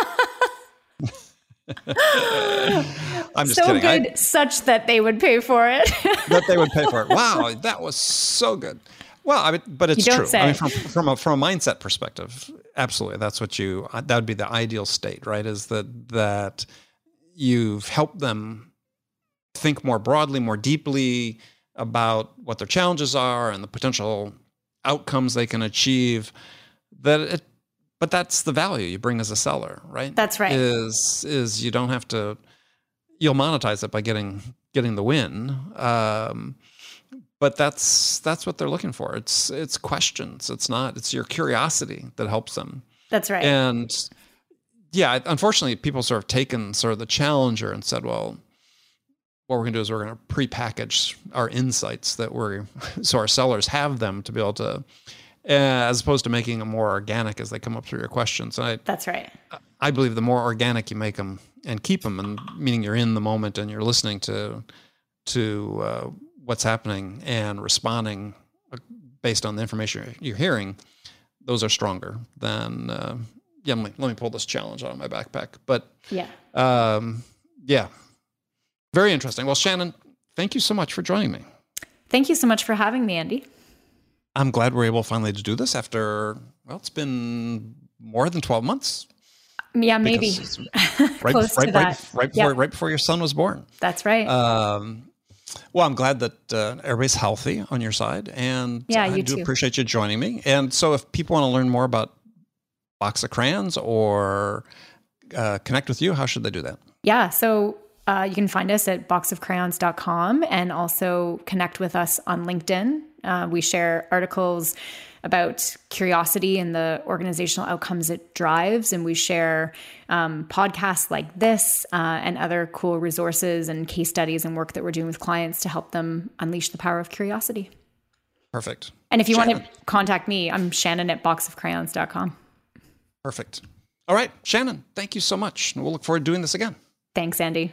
I'm just so kidding. good, I, such that they would pay for it. that they would pay for it. Wow, that was so good. Well, I mean, but it's you don't true. Say. I mean, from from a from a mindset perspective, absolutely, that's what you. That would be the ideal state, right? Is that that you've helped them think more broadly, more deeply about what their challenges are and the potential outcomes they can achieve. That it. But that's the value you bring as a seller, right? That's right. Is is you don't have to, you'll monetize it by getting getting the win. Um, but that's that's what they're looking for. It's it's questions. It's not. It's your curiosity that helps them. That's right. And yeah, unfortunately, people sort of taken sort of the Challenger and said, well, what we're going to do is we're going to prepackage our insights that we're so our sellers have them to be able to. Uh, as opposed to making them more organic as they come up through your questions. And I, That's right. I believe the more organic you make them and keep them, and meaning you're in the moment and you're listening to to uh, what's happening and responding based on the information you're hearing, those are stronger than, uh, yeah, let me, let me pull this challenge out of my backpack. But yeah, um, yeah, very interesting. Well, Shannon, thank you so much for joining me. Thank you so much for having me, Andy. I'm glad we're able finally to do this after, well, it's been more than twelve months. Yeah, maybe. right, Close right, to right, that. right, before, yep. right before your son was born. That's right. Um, well, I'm glad that uh, everybody's healthy on your side. And yeah, I you do too. appreciate you joining me. And so if people want to learn more about Box of Crayons or uh, connect with you, how should they do that? Yeah, so uh, you can find us at box of crayons dot com and also connect with us on LinkedIn. Uh, we share articles about curiosity and the organizational outcomes it drives. And we share um, podcasts like this uh, and other cool resources and case studies and work that we're doing with clients to help them unleash the power of curiosity. Perfect. And if you Shannon. want to contact me, I'm Shannon at box of crayons dot com. Perfect. All right, Shannon, thank you so much. We'll look forward to doing this again. Thanks, Andy.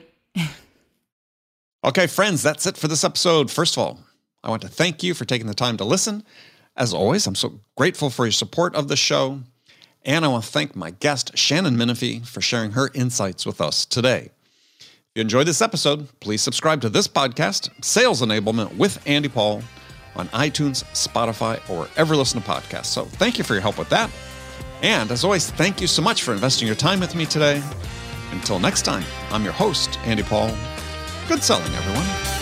Okay, friends, that's it for this episode. First of all, I want to thank you for taking the time to listen. As always, I'm so grateful for your support of the show. And I want to thank my guest, Shannon Menefee, for sharing her insights with us today. If you enjoyed this episode, please subscribe to this podcast, Sales Enablement with Andy Paul, on iTunes, Spotify, or wherever you listen to podcasts. So thank you for your help with that. And as always, thank you so much for investing your time with me today. Until next time, I'm your host, Andy Paul. Good selling, everyone.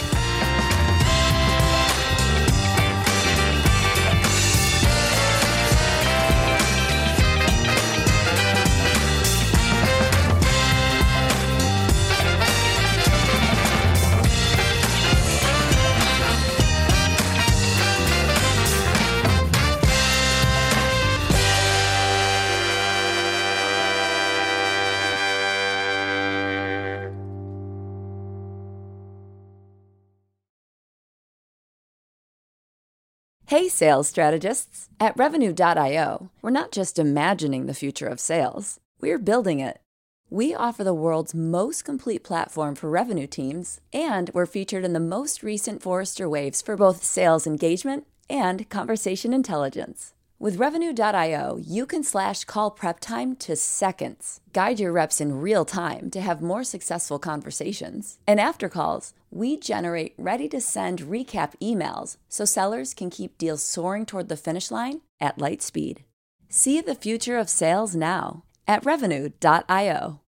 Hey, sales strategists. At Revenue dot io, we're not just imagining the future of sales, we're building it. We offer the world's most complete platform for revenue teams, and we're featured in the most recent Forrester Waves for both sales engagement and conversation intelligence. With Revenue dot io, you can slash call prep time to seconds, guide your reps in real time to have more successful conversations. And after calls, we generate ready-to-send recap emails so sellers can keep deals soaring toward the finish line at light speed. See the future of sales now at Revenue dot io.